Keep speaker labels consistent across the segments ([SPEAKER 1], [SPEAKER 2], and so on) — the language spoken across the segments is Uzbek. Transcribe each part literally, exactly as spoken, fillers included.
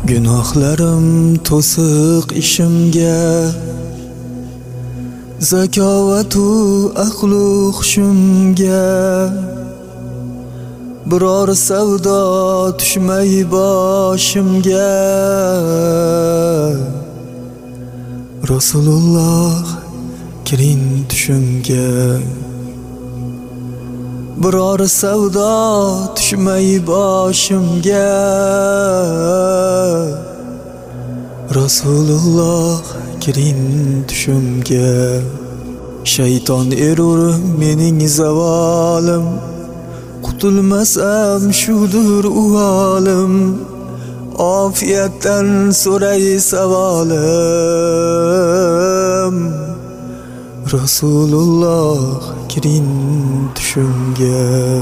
[SPEAKER 1] Gunohlarim to'siq ishimga, zakovatu aqlu hushimga, biror savdo tushmay boshimga. Rasululloh kiring tushimga, biror savdo tushmay boshimga. Rasululloh kiring tushimga. Shayton erur mening zavolim, qutulmasam shudur u olim. Ofiyatdan so'ray savolim, Rasululloh kiring tushimga.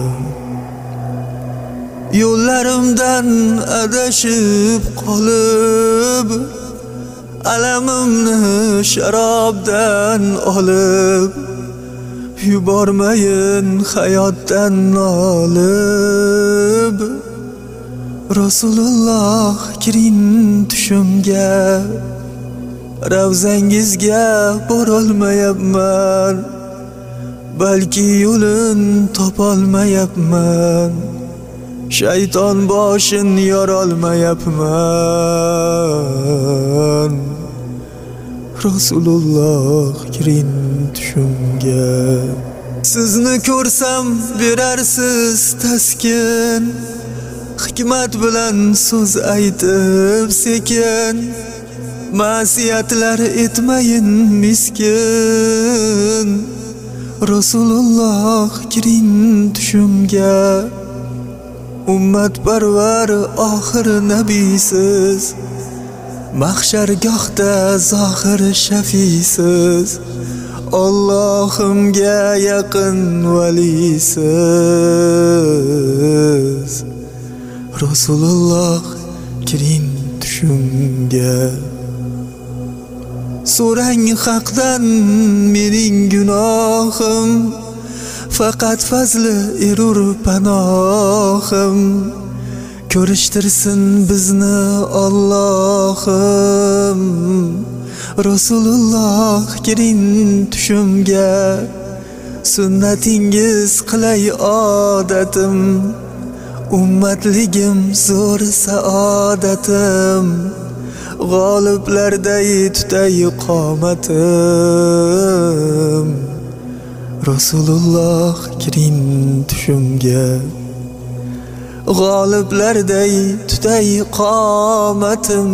[SPEAKER 1] Yo'llarimdan adashib qolib, alamimni sharobdan olib, yubormayin hayotdan nolib. Rasululloh kiring tushimga. Ravzangizga borolmayapman, balki yo'lin topolmayapman. Shayton boshin yorolmayapman. Rasululloh kiring tushimga. Sizni ko'rsam berarsiz taskin, hikmat bilan so'z aytib sekin. Ma'siyatlar etmayin miskin. Rasululloh kiring tushimga. Ummat parvar oxir nabiysiz, mahshargohda zohir shafisiz. Allohimga yaqin valisiz. Rasululloh kiring tushimga. So'rang haqdan mening gunohim, faqat fazli erur panohim. Ko'rishtirsin bizni Allohim. Rasululloh kiring tushimga. Sunnatingiz qilay odatim, ummatligim zo'r saodatim. G'oliblarday tutay qomatim. Rasululloh kiring tushimga. G'oliblarday tutay qomatim.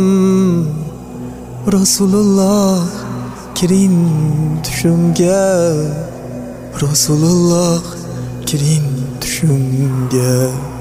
[SPEAKER 1] Rasululloh kiring tushimga. Rasululloh kiring tushimga.